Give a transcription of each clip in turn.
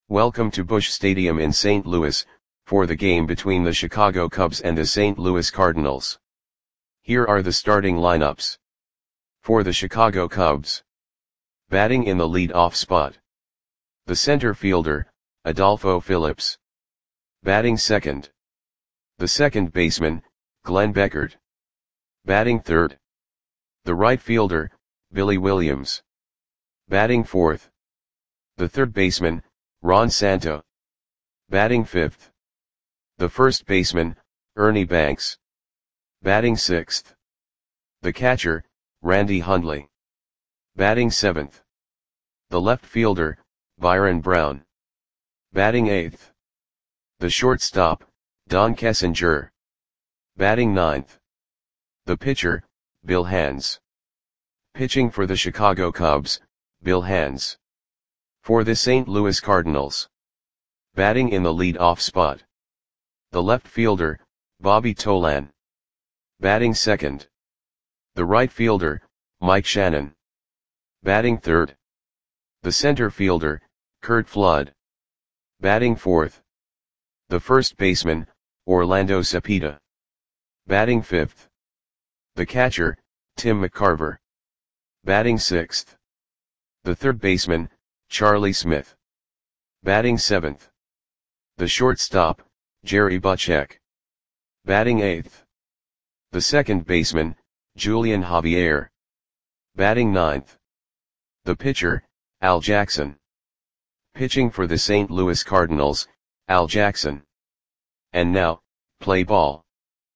Welcome to Busch Stadium in St. Louis, for the game between the Chicago Cubs and the St. Louis Cardinals. Here are the starting lineups. For the Chicago Cubs. Batting in the lead-off spot. The center fielder, Adolfo Phillips. Batting second. The second baseman, Glenn Beckert. Batting third. The right fielder, Billy Williams. Batting fourth. The third baseman, Ron Santo. Batting fifth. The first baseman, Ernie Banks. Batting sixth. The catcher, Randy Hundley. Batting seventh. The left fielder, Byron Brown. Batting eighth. The shortstop, Don Kessinger. Batting ninth. The pitcher, Bill Hands. Pitching for the Chicago Cubs, Bill Hands. For the St. Louis Cardinals. Batting in the lead-off spot. The left fielder, Bobby Tolan. Batting second. The right fielder, Mike Shannon. Batting third. The center fielder, Curt Flood. Batting fourth. The first baseman, Orlando Cepeda. Batting fifth. The catcher, Tim McCarver. Batting sixth. The third baseman, Charlie Smith. Batting seventh. The shortstop, Jerry Butchek. Batting eighth. The second baseman, Julian Javier. Batting ninth. The pitcher, Al Jackson. Pitching for the St. Louis Cardinals, Al Jackson. And now, play ball.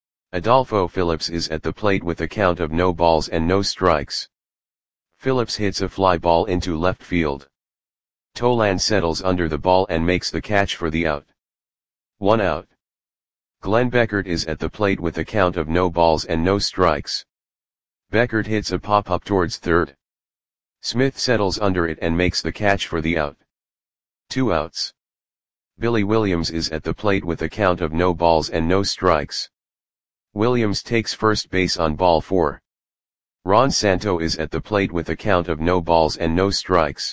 Adolfo Phillips is at the plate with a count of no balls and no strikes. Phillips hits a fly ball into left field. Tolan settles under the ball and makes the catch for the out. 1 out. Glenn Beckert is at the plate with a count of no balls and no strikes. Beckert hits a pop-up towards third. Smith settles under it and makes the catch for the out. 2 outs. Billy Williams is at the plate with a count of no balls and no strikes. Williams takes first base on ball 4. Ron Santo is at the plate with a count of no balls and no strikes.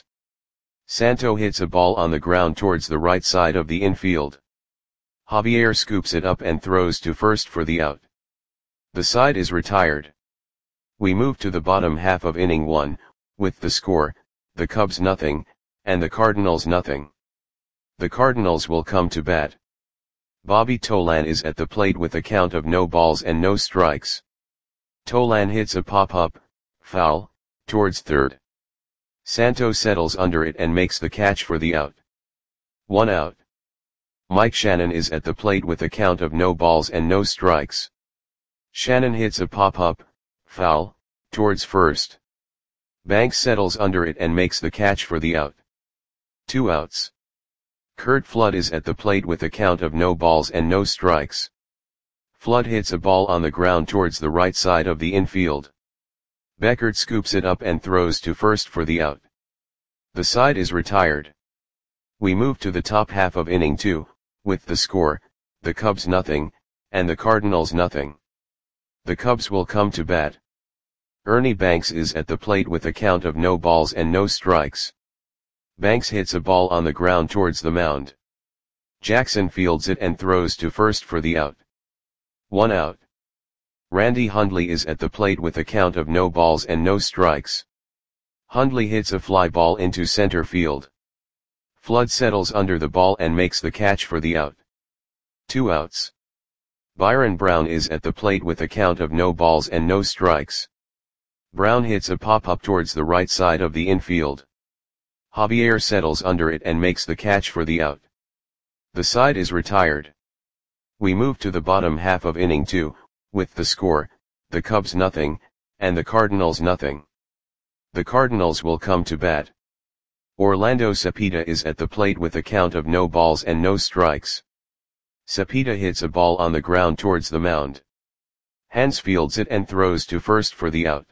Santo hits a ball on the ground towards the right side of the infield. Javier scoops it up and throws to first for the out. The side is retired. We move to the bottom half of inning 1, with the score, the Cubs nothing, and the Cardinals nothing. The Cardinals will come to bat. Bobby Tolan is at the plate with a count of no balls and no strikes. Tolan hits a pop-up, foul, towards third. Santo settles under it and makes the catch for the out. 1 out. Mike Shannon is at the plate with a count of no balls and no strikes. Shannon hits a pop-up, foul, towards first. Banks settles under it and makes the catch for the out. 2 outs. Curt Flood is at the plate with a count of no balls and no strikes. Flood hits a ball on the ground towards the right side of the infield. Beckert scoops it up and throws to first for the out. The side is retired. We move to the top half of inning 2, with the score, the Cubs nothing, and the Cardinals nothing. The Cubs will come to bat. Ernie Banks is at the plate with a count of no balls and no strikes. Banks hits a ball on the ground towards the mound. Jackson fields it and throws to first for the out. 1 out. Randy Hundley is at the plate with a count of no balls and no strikes. Hundley hits a fly ball into center field. Flood settles under the ball and makes the catch for the out. 2 outs. Byron Brown is at the plate with a count of no balls and no strikes. Brown hits a pop-up towards the right side of the infield. Javier settles under it and makes the catch for the out. The side is retired. We move to the bottom half of inning 2, with the score, the Cubs nothing, and the Cardinals nothing. The Cardinals will come to bat. Orlando Cepeda is at the plate with a count of no balls and no strikes. Cepeda hits a ball on the ground towards the mound. Hands fields it and throws to first for the out.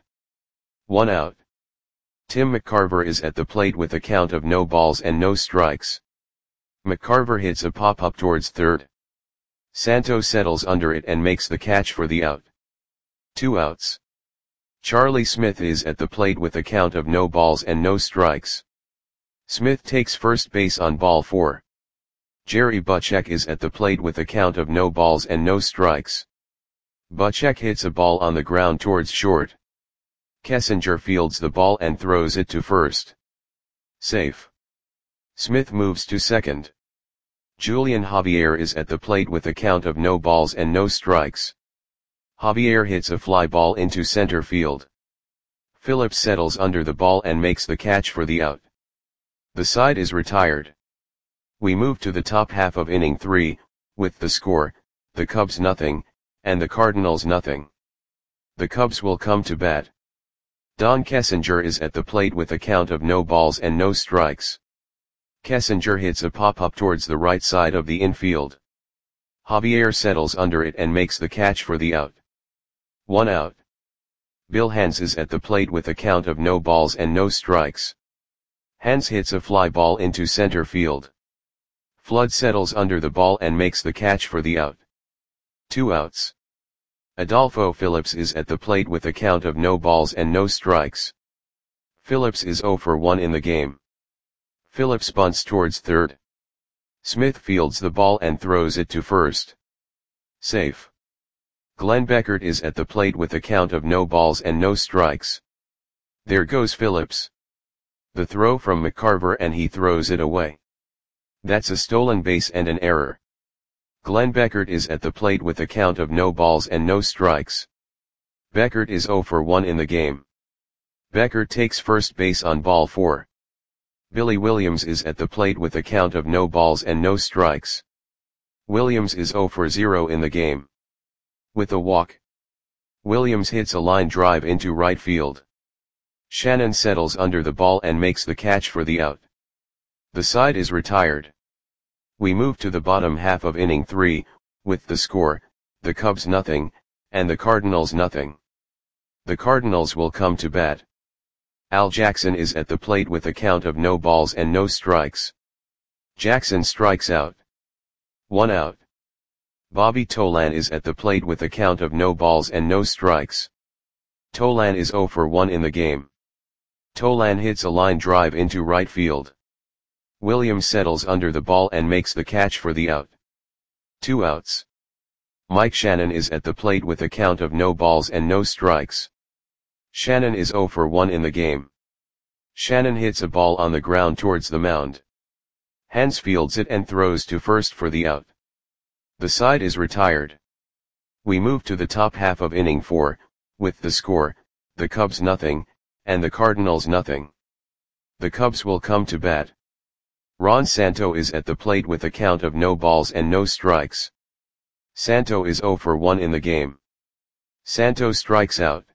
1 out. Tim McCarver is at the plate with a count of no balls and no strikes. McCarver hits a pop-up towards third. Santo settles under it and makes the catch for the out. 2 outs. Charlie Smith is at the plate with a count of no balls and no strikes. Smith takes first base on ball 4. Jerry Butchek is at the plate with a count of no balls and no strikes. Butchek hits a ball on the ground towards short. Kessinger fields the ball and throws it to first. Safe. Smith moves to second. Julian Javier is at the plate with a count of no balls and no strikes. Javier hits a fly ball into center field. Phillips settles under the ball and makes the catch for the out. The side is retired. We move to the top half of inning 3, with the score, the Cubs nothing, and the Cardinals nothing. The Cubs will come to bat. Don Kessinger is at the plate with a count of no balls and no strikes. Kessinger hits a pop-up towards the right side of the infield. Javier settles under it and makes the catch for the out. 1 out. Bill Hands is at the plate with a count of no balls and no strikes. Hands hits a fly ball into center field. Flood settles under the ball and makes the catch for the out. 2 outs. Adolfo Phillips is at the plate with a count of no balls and no strikes. Phillips is 0 for 1 in the game. Phillips bunts towards third. Smith fields the ball and throws it to first. Safe. Glenn Beckert is at the plate with a count of no balls and no strikes. There goes Phillips. The throw from McCarver and he throws it away. That's a stolen base and an error. Glenn Beckert is at the plate with a count of no balls and no strikes. Beckert is 0 for 1 in the game. Beckert takes first base on ball 4. Billy Williams is at the plate with a count of no balls and no strikes. Williams is 0 for 0 in the game. With a walk, Williams hits a line drive into right field. Shannon settles under the ball and makes the catch for the out. The side is retired. We move to the bottom half of inning 3, with the score, the Cubs nothing, and the Cardinals nothing. The Cardinals will come to bat. Al Jackson is at the plate with a count of no balls and no strikes. Jackson strikes out. 1 out. Bobby Tolan is at the plate with a count of no balls and no strikes. Tolan is 0 for 1 in the game. Tolan hits a line drive into right field. Williams settles under the ball and makes the catch for the out. 2 outs. Mike Shannon is at the plate with a count of no balls and no strikes. Shannon is 0 for 1 in the game. Shannon hits a ball on the ground towards the mound. Hands fields it and throws to first for the out. The side is retired. We move to the top half of inning 4, with the score, the Cubs nothing, and the Cardinals nothing. The Cubs will come to bat. Ron Santo is at the plate with a count of no balls and no strikes. Santo is 0 for 1 in the game. Santo strikes out.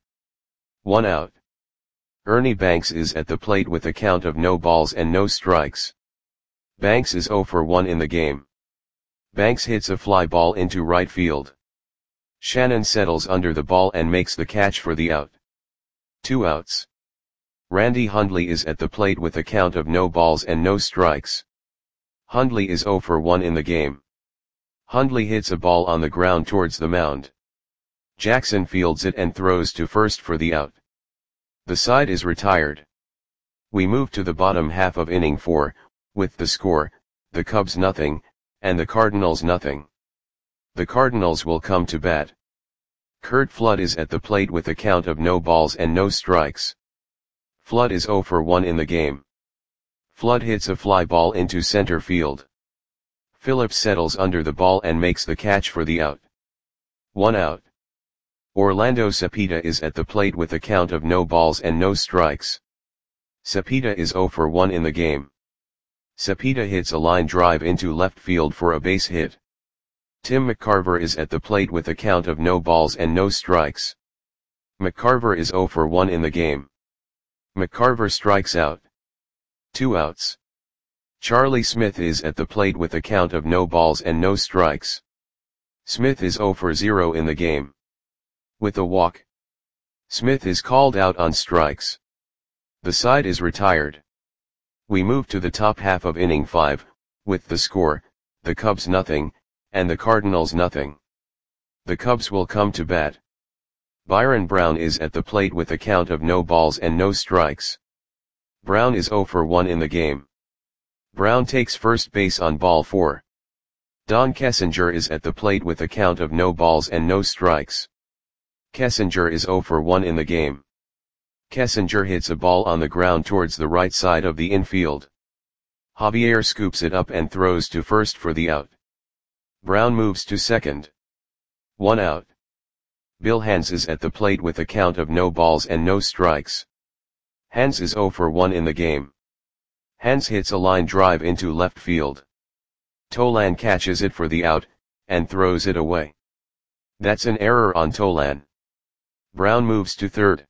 1 out. Ernie Banks is at the plate with a count of no balls and no strikes. Banks is 0 for 1 in the game. Banks hits a fly ball into right field. Shannon settles under the ball and makes the catch for the out. 2 outs. Randy Hundley is at the plate with a count of no balls and no strikes. Hundley is 0 for 1 in the game. Hundley hits a ball on the ground towards the mound. Jackson fields it and throws to first for the out. The side is retired. We move to the bottom half of inning 4, with the score, the Cubs nothing, and the Cardinals nothing. The Cardinals will come to bat. Curt Flood is at the plate with a count of no balls and no strikes. Flood is 0 for 1 in the game. Flood hits a fly ball into center field. Phillips settles under the ball and makes the catch for the out. 1 out. Orlando Cepeda is at the plate with a count of no balls and no strikes. Cepeda is 0 for 1 in the game. Cepeda hits a line drive into left field for a base hit. Tim McCarver is at the plate with a count of no balls and no strikes. McCarver is 0 for 1 in the game. McCarver strikes out. 2 outs. Charlie Smith is at the plate with a count of no balls and no strikes. Smith is 0 for 0 in the game. With a walk, Smith is called out on strikes. The side is retired. We move to the top half of inning 5, with the score, the Cubs nothing, and the Cardinals nothing. The Cubs will come to bat. Byron Brown is at the plate with a count of no balls and no strikes. Brown is 0 for 1 in the game. Brown takes first base on ball 4. Don Kessinger is at the plate with a count of no balls and no strikes. Kessinger is 0 for 1 in the game. Kessinger hits a ball on the ground towards the right side of the infield. Javier scoops it up and throws to first for the out. Brown moves to second. 1 out. Bill Hands is at the plate with a count of no balls and no strikes. Hands is 0 for 1 in the game. Hands hits a line drive into left field. Tolan catches it for the out, and throws it away. That's an error on Tolan. Brown moves to third.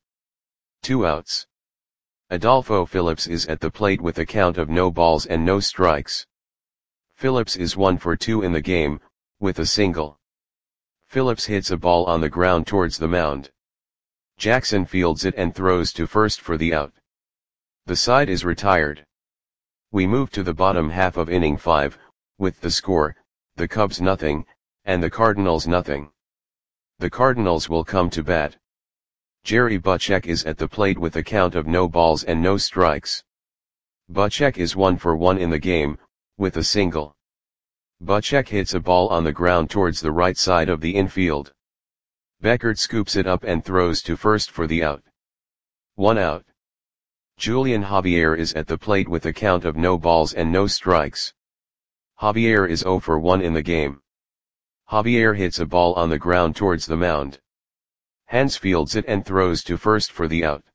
2 outs. Adolfo Phillips is at the plate with a count of no balls and no strikes. Phillips is 1 for 2 in the game, with a single. Phillips hits a ball on the ground towards the mound. Jackson fields it and throws to first for the out. The side is retired. We move to the bottom half of inning 5, with the score, the Cubs nothing, and the Cardinals nothing. The Cardinals will come to bat. Jerry Butchek is at the plate with a count of no balls and no strikes. Butchek is 1 for 1 in the game, with a single. Butchek hits a ball on the ground towards the right side of the infield. Beckert scoops it up and throws to first for the out. 1 out. Julian Javier is at the plate with a count of no balls and no strikes. Javier is 0 for 1 in the game. Javier hits a ball on the ground towards the mound. Hands fields it and throws to first for the out.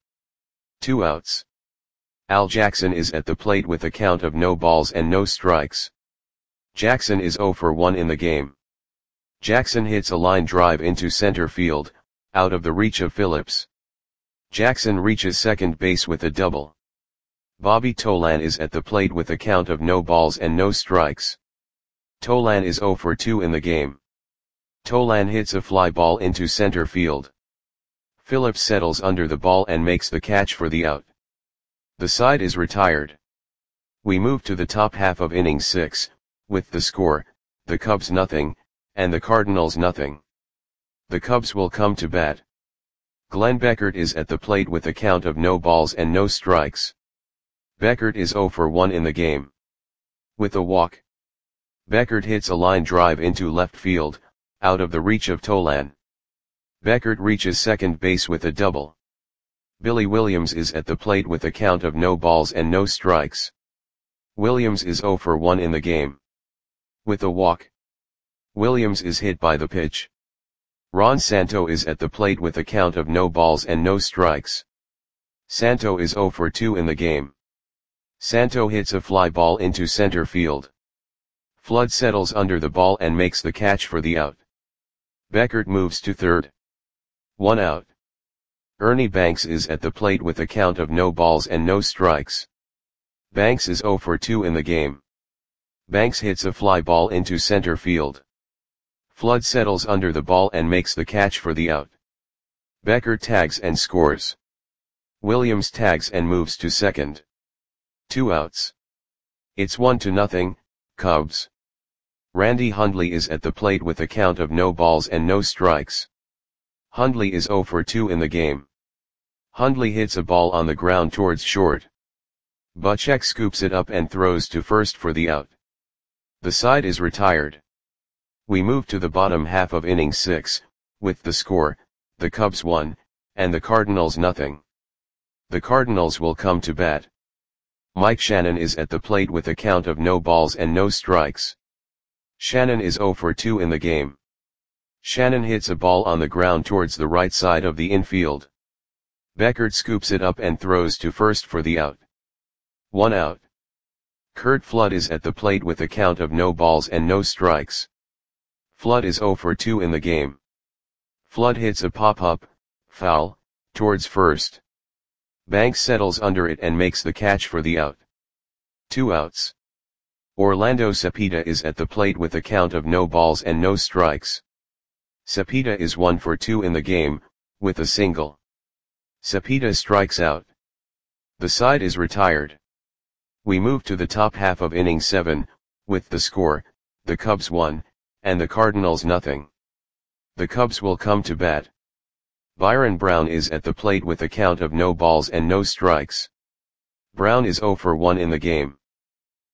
2 outs. Al Jackson is at the plate with a count of no balls and no strikes. Jackson is 0 for 1 in the game. Jackson hits a line drive into center field, out of the reach of Phillips. Jackson reaches second base with a double. Bobby Tolan is at the plate with a count of no balls and no strikes. Tolan is 0 for 2 in the game. Tolan hits a fly ball into center field. Phillips settles under the ball and makes the catch for the out. The side is retired. We move to the top half of inning 6, with the score, the Cubs nothing, and the Cardinals nothing. The Cubs will come to bat. Glenn Beckert is at the plate with a count of no balls and no strikes. Beckert is 0 for 1 in the game. With a walk. Beckert hits a line drive into left field, out of the reach of Tolan. Beckert reaches second base with a double. Billy Williams is at the plate with a count of no balls and no strikes. Williams is 0 for 1 in the game. With a walk. Williams is hit by the pitch. Ron Santo is at the plate with a count of no balls and no strikes. Santo is 0 for 2 in the game. Santo hits a fly ball into center field. Flood settles under the ball and makes the catch for the out. Beckert moves to third. 1 out. Ernie Banks is at the plate with a count of no balls and no strikes. Banks is 0 for 2 in the game. Banks hits a fly ball into center field. Flood settles under the ball and makes the catch for the out. Beckert tags and scores. Williams tags and moves to second. 2 outs. It's 1-0, Cubs. Randy Hundley is at the plate with a count of no balls and no strikes. Hundley is 0 for 2 in the game. Hundley hits a ball on the ground towards short. Butchek scoops it up and throws to first for the out. The side is retired. We move to the bottom half of inning 6, with the score, the Cubs 1, and the Cardinals nothing. The Cardinals will come to bat. Mike Shannon is at the plate with a count of no balls and no strikes. Shannon is 0 for 2 in the game. Shannon hits a ball on the ground towards the right side of the infield. Beckert scoops it up and throws to first for the out. 1 out. Curt Flood is at the plate with a count of no balls and no strikes. Flood is 0 for 2 in the game. Flood hits a pop-up, foul, towards first. Banks settles under it and makes the catch for the out. 2 outs. Orlando Cepeda is at the plate with a count of no balls and no strikes. Cepeda is 1 for 2 in the game, with a single. Cepeda strikes out. The side is retired. We move to the top half of inning 7, with the score, the Cubs 1, and the Cardinals nothing. The Cubs will come to bat. Byron Brown is at the plate with a count of no balls and no strikes. Brown is 0 for 1 in the game.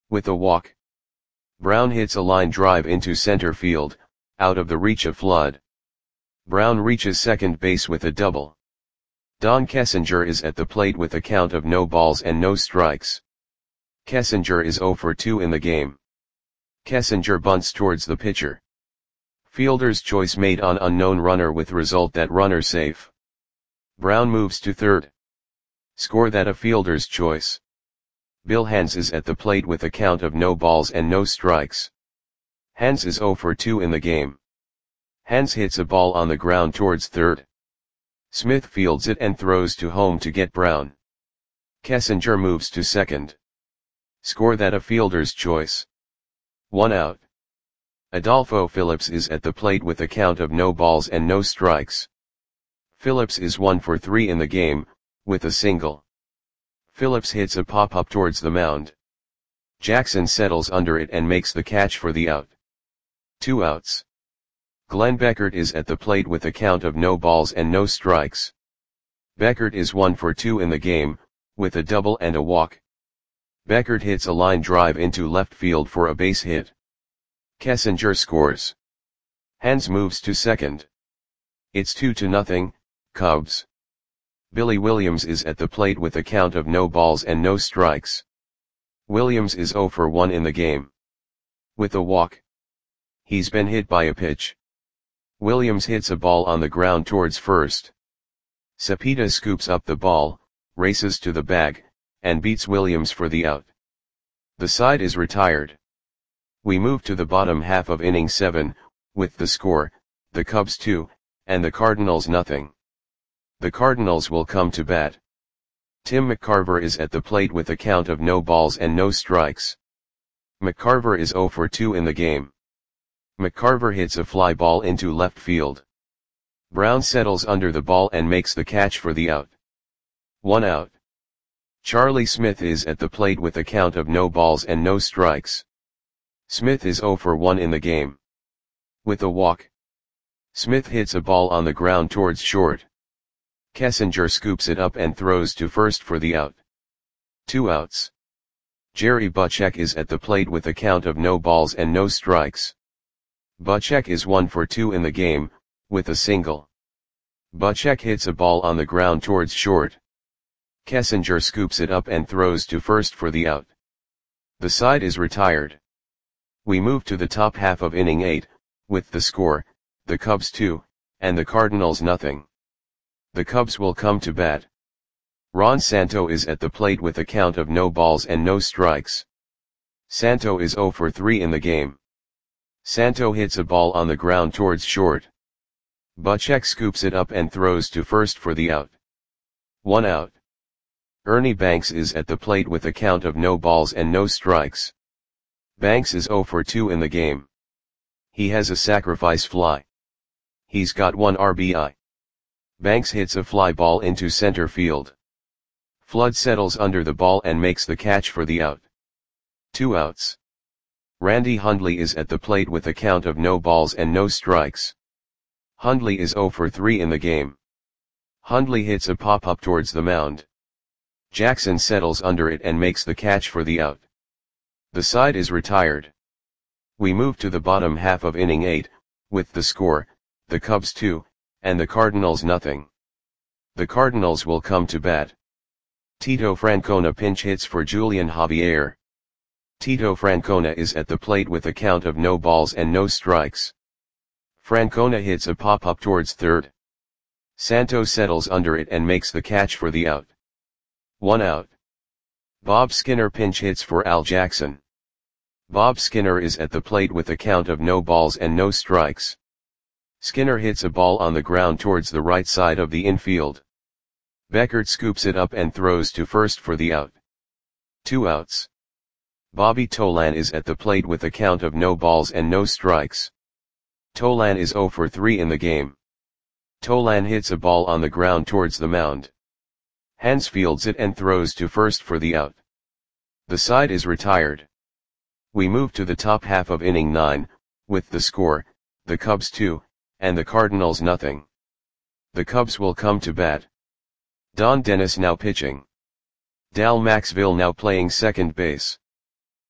With a walk, Brown hits a line drive into center field, out of the reach of Flood. Brown reaches second base with a double. Don Kessinger is at the plate with a count of no balls and no strikes. Kessinger is 0 for 2 in the game. Kessinger bunts towards the pitcher. Fielder's choice made on unknown runner with result that runner safe. Brown moves to third. Score that a fielder's choice. Bill Hands is at the plate with a count of no balls and no strikes. Hands is 0 for 2 in the game. Hands hits a ball on the ground towards third. Smith fields it and throws to home to get Brown. Kessinger moves to second. Score that a fielder's choice. 1 out. Adolfo Phillips is at the plate with a count of no balls and no strikes. Phillips is 1 for 3 in the game, with a single. Phillips hits a pop-up towards the mound. Jackson settles under it and makes the catch for the out. 2 outs. Glenn Beckert is at the plate with a count of no balls and no strikes. Beckert is 1 for 2 in the game, with a double and a walk. Beckert hits a line drive into left field for a base hit. Kessinger scores. Hands moves to second. It's 2-0, Cubs. Billy Williams is at the plate with a count of no balls and no strikes. Williams is 0 for 1 in the game. With a walk. He's been hit by a pitch. Williams hits a ball on the ground towards first. Cepeda scoops up the ball, races to the bag, and beats Williams for the out. The side is retired. We move to the bottom half of inning 7, with the score, the Cubs 2, and the Cardinals nothing. The Cardinals will come to bat. Tim McCarver is at the plate with a count of no balls and no strikes. McCarver is 0 for 2 in the game. McCarver hits a fly ball into left field. Brown settles under the ball and makes the catch for the out. 1 out. Charlie Smith is at the plate with a count of no balls and no strikes. Smith is 0 for 1 in the game. With a walk. Smith hits a ball on the ground towards short. Kessinger scoops it up and throws to first for the out. 2 outs. Jerry Butchek is at the plate with a count of no balls and no strikes. Butchek is 1 for 2 in the game, with a single. Butchek hits a ball on the ground towards short. Kessinger scoops it up and throws to first for the out. The side is retired. We move to the top half of inning 8, with the score, the Cubs 2, and the Cardinals nothing. The Cubs will come to bat. Ron Santo is at the plate with a count of no balls and no strikes. Santo is 0 for 3 in the game. Santo hits a ball on the ground towards short. Butchek scoops it up and throws to first for the out. 1 out. Ernie Banks is at the plate with a count of no balls and no strikes. Banks is 0 for 2 in the game. He has a sacrifice fly. He's got 1 RBI. Banks hits a fly ball into center field. Flood settles under the ball and makes the catch for the out. 2 outs. Randy Hundley is at the plate with a count of no balls and no strikes. Hundley is 0 for 3 in the game. Hundley hits a pop-up towards the mound. Jackson settles under it and makes the catch for the out. The side is retired. We move to the bottom half of inning 8, with the score, the Cubs 2, and the Cardinals nothing. The Cardinals will come to bat. Tito Francona pinch hits for Julian Javier. Tito Francona is at the plate with a count of no balls and no strikes. Francona hits a pop-up towards third. Santo settles under it and makes the catch for the out. 1 out. Bob Skinner pinch hits for Al Jackson. Bob Skinner is at the plate with a count of no balls and no strikes. Skinner hits a ball on the ground towards the right side of the infield. Beckert scoops it up and throws to first for the out. 2 outs. Bobby Tolan is at the plate with a count of no balls and no strikes. Tolan is 0 for 3 in the game. Tolan hits a ball on the ground towards the mound. Hands fields it and throws to first for the out. The side is retired. We move to the top half of inning 9, with the score, the Cubs 2, and the Cardinals nothing. The Cubs will come to bat. Don Dennis now pitching. Dal Maxville now playing second base.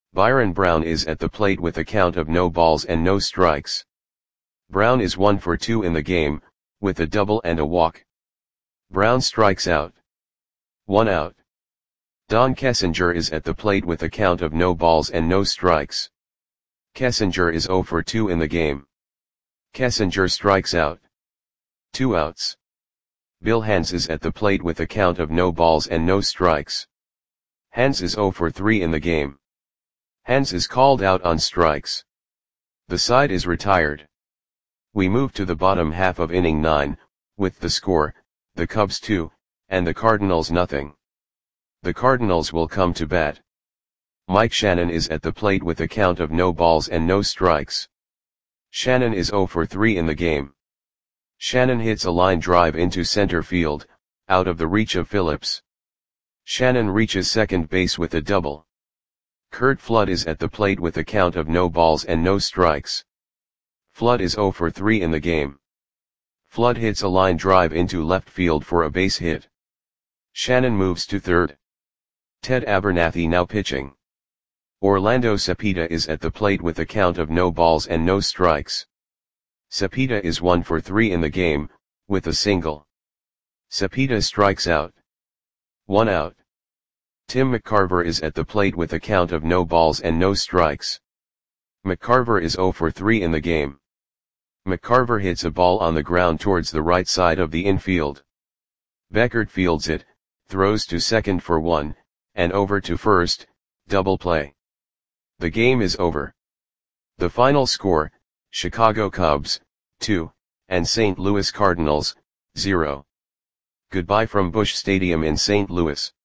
Byron Brown is at the plate with a count of no balls and no strikes. Brown is 1 for 2 in the game, with a double and a walk. Brown strikes out. 1 out. Don Kessinger is at the plate with a count of no balls and no strikes. Kessinger is 0 for 2 in the game. Kessinger strikes out. 2 outs. Bill Hands is at the plate with a count of no balls and no strikes. Hands is 0 for 3 in the game. Hands is called out on strikes. The side is retired. We move to the bottom half of inning 9, with the score, the Cubs 2, and the Cardinals nothing. The Cardinals will come to bat. Mike Shannon is at the plate with a count of no balls and no strikes. Shannon is 0 for 3 in the game. Shannon hits a line drive into center field, out of the reach of Phillips. Shannon reaches second base with a double. Curt Flood is at the plate with a count of no balls and no strikes. Flood is 0 for 3 in the game. Flood hits a line drive into left field for a base hit. Shannon moves to third. Ted Abernathy now pitching. Orlando Cepeda is at the plate with a count of no balls and no strikes. Cepeda is 1 for 3 in the game, with a single. Cepeda strikes out. 1 out. Tim McCarver is at the plate with a count of no balls and no strikes. McCarver is 0 for 3 in the game. McCarver hits a ball on the ground towards the right side of the infield. Beckert fields it, throws to second for 1, and over to first, double play. The game is over. The final score, Chicago Cubs, 2, and St. Louis Cardinals, 0. Goodbye from Busch Stadium in St. Louis.